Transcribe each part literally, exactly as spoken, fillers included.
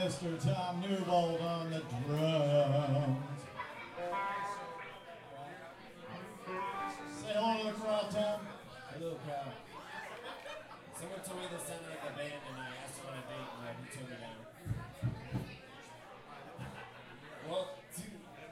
Mister Tom Newbold on the drums. Say hello to the crowd, Tom. Hello, crowd. Someone told me this sounded like a band, and I asked him on a date, and he turned me down. Well, two.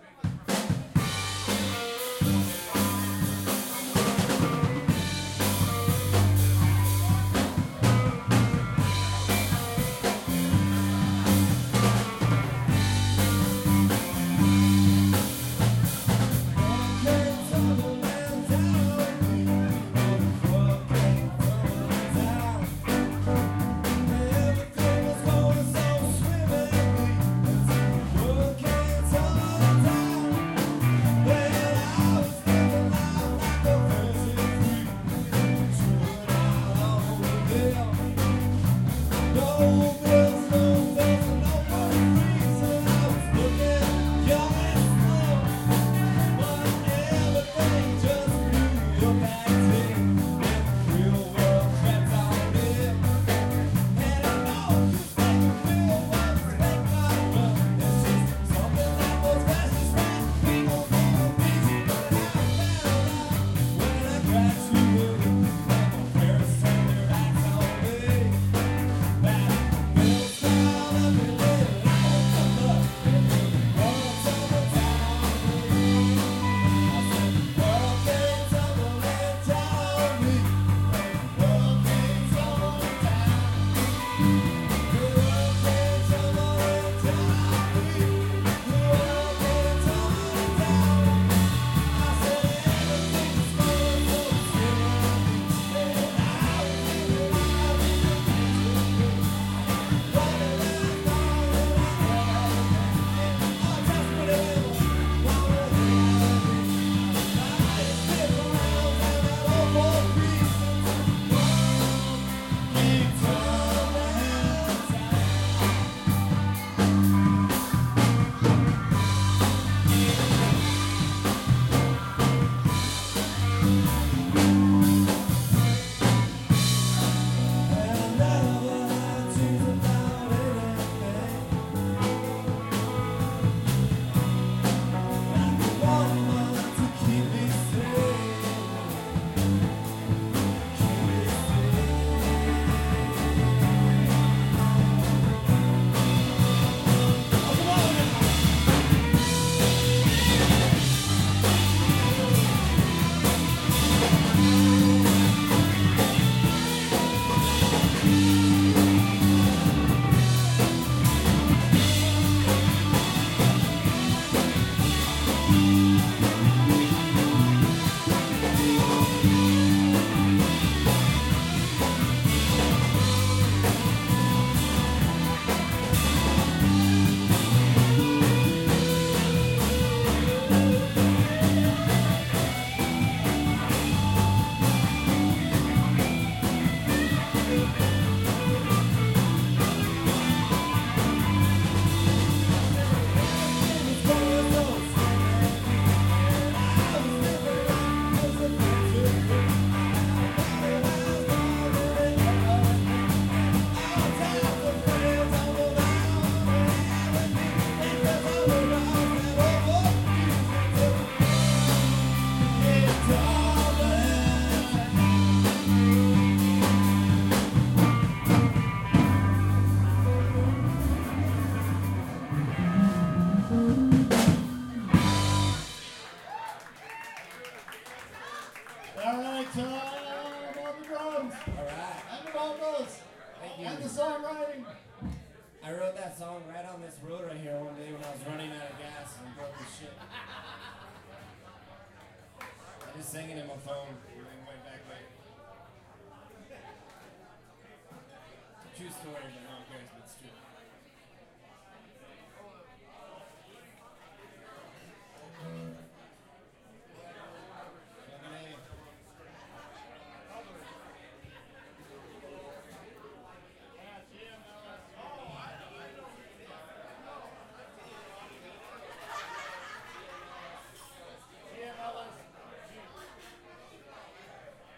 Singing in my phone. Way back there. True story, but no one cares, but it's true.